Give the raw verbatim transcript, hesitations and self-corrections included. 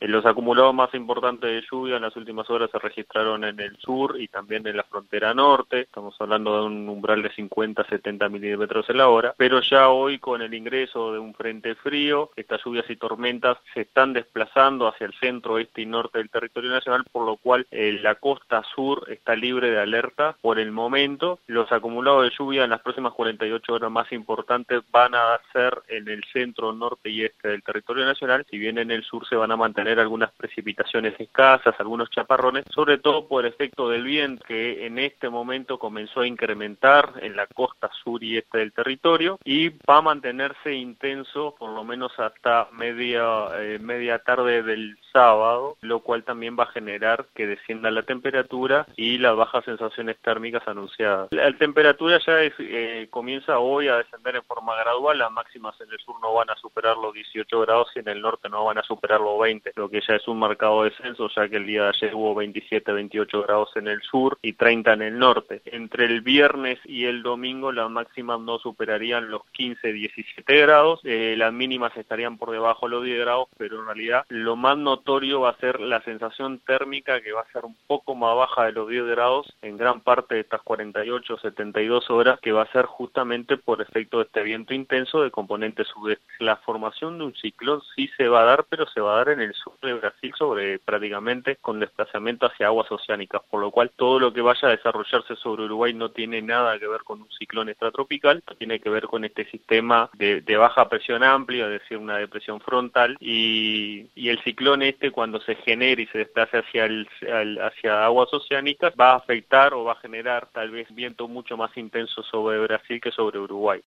Eh, los acumulados más importantes de lluvia en las últimas horas se registraron en el sur y también en la frontera norte. Estamos hablando de un umbral de cincuenta a setenta milímetros en la hora, pero ya hoy con el ingreso de un frente frío, estas lluvias y tormentas se están desplazando hacia el centro, este y norte del territorio nacional, por lo cual eh, la costa sur está libre de alerta por el momento. Los acumulados de lluvia en las próximas cuarenta y ocho horas más importantes van a ser en el centro, norte y este del territorio nacional, si bien en el sur se van a mantener algunas precipitaciones escasas, algunos chaparrones, sobre todo por efecto del viento que en este momento comenzó a incrementar en la costa sur y este del territorio y va a mantenerse intenso por lo menos hasta media, eh, media tarde del sábado, lo cual también va a generar que descienda la temperatura y las bajas sensaciones térmicas anunciadas. La temperatura ya es, eh, comienza hoy a descender en forma gradual, las máximas en el sur no van a superar los dieciocho grados y en el norte no van a superar los veinte, lo que ya es un marcado descenso, ya que el día de ayer hubo veintisiete, veintiocho grados en el sur y treinta en el norte. Entre el viernes y el domingo las máximas no superarían los quince, diecisiete grados, eh, las mínimas estarían por debajo de los diez grados, pero en realidad lo más notorio va a ser la sensación térmica, que va a ser un poco más baja de los diez grados en gran parte de estas cuarenta y ocho, setenta y dos horas, que va a ser justamente por efecto de este viento intenso de componente sudeste. La formación de un ciclón sí se va a dar, pero se va a dar en el sur de Brasil, sobre prácticamente con desplazamiento hacia aguas oceánicas, por lo cual todo lo que vaya a desarrollarse sobre Uruguay no tiene nada que ver con un ciclón extratropical, tiene que ver con este sistema de, de baja presión amplia, es decir, una depresión frontal, y, y el ciclón este, cuando se genere y se desplace hacia, el, al, hacia aguas oceánicas, va a afectar o va a generar tal vez viento mucho más intenso sobre Brasil que sobre Uruguay.